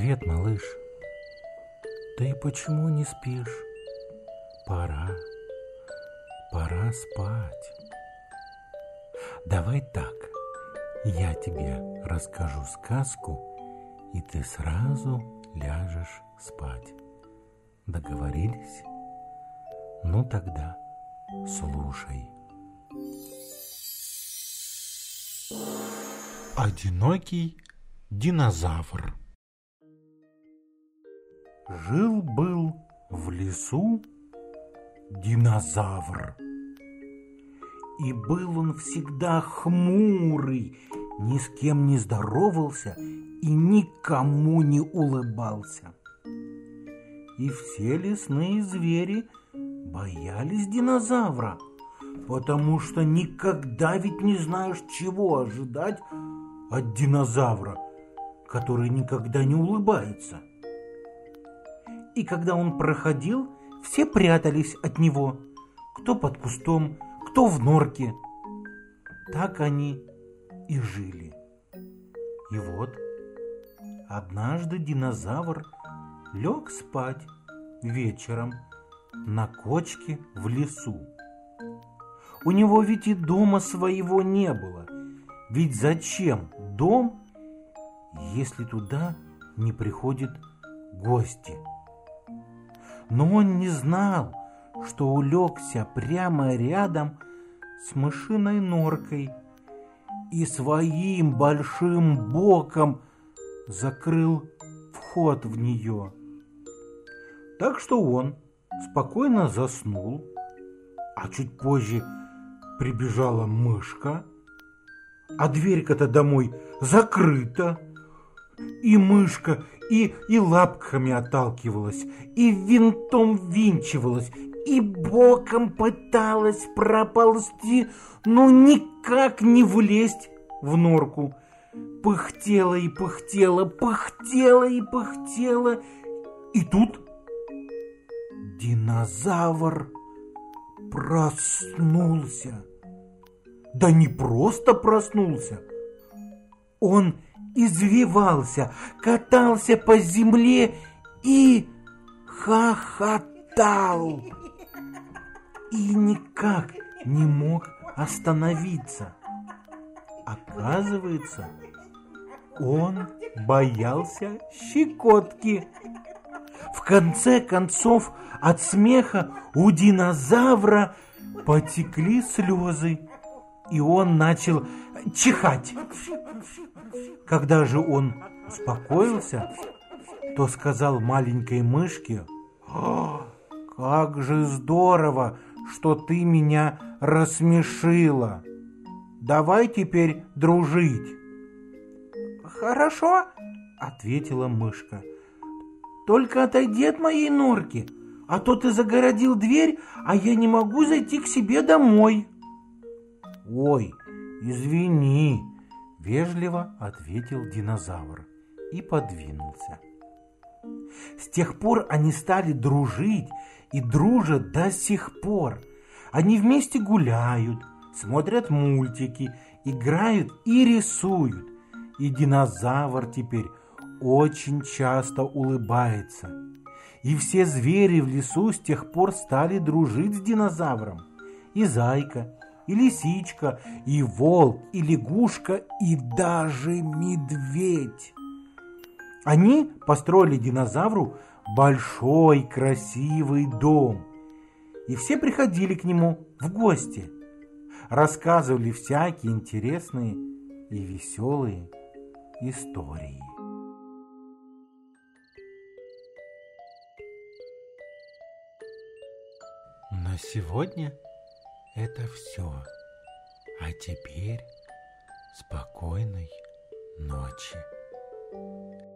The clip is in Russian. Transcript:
Привет, малыш. Ты почему не спишь? Пора спать. Давай так, я тебе расскажу сказку, и ты сразу ляжешь спать. Договорились? Ну тогда слушай. Одинокий динозавр. Жил-был в лесу динозавр. И был он всегда хмурый, ни с кем не здоровался и никому не улыбался. И все лесные звери боялись динозавра, потому что никогда ведь не знаешь, чего ожидать от динозавра, который никогда не улыбается. И когда он проходил, все прятались от него, кто под кустом, кто в норке. Так они и жили. И вот однажды динозавр лег спать вечером на кочке в лесу. У него ведь и дома своего не было. Ведь зачем дом, если туда не приходят гости? Но он не знал, что улегся прямо рядом с мышиной норкой и своим большим боком закрыл вход в нее. Так что он спокойно заснул, а чуть позже прибежала мышка, а дверь-то домой закрыта. И мышка и лапками отталкивалась, и винтом ввинчивалась, и боком пыталась проползти, но никак не влезть в норку. Пыхтела и пыхтела, пыхтела и пыхтела. И тут динозавр проснулся. Да не просто проснулся, он извивался, катался по земле и хохотал. И никак не мог остановиться. Оказывается, он боялся щекотки. В конце концов, от смеха у динозавра потекли слезы, и он начал чихать. Когда же он успокоился, то сказал маленькой мышке: «Как же здорово, что ты меня рассмешила! Давай теперь дружить!» «Хорошо», — ответила мышка. «Только отойди от моей норки, а то ты загородил дверь, а я не могу зайти к себе домой». «Ой, извини», — вежливо ответил динозавр и подвинулся. С тех пор они стали дружить и дружат до сих пор. Они вместе гуляют, смотрят мультики, играют и рисуют. И динозавр теперь очень часто улыбается. И все звери в лесу с тех пор стали дружить с динозавром. И зайка, и лисичка, и волк, и лягушка, и даже медведь. Они построили динозавру большой красивый дом. И все приходили к нему в гости. Рассказывали всякие интересные и веселые истории. На сегодня это все. А теперь спокойной ночи.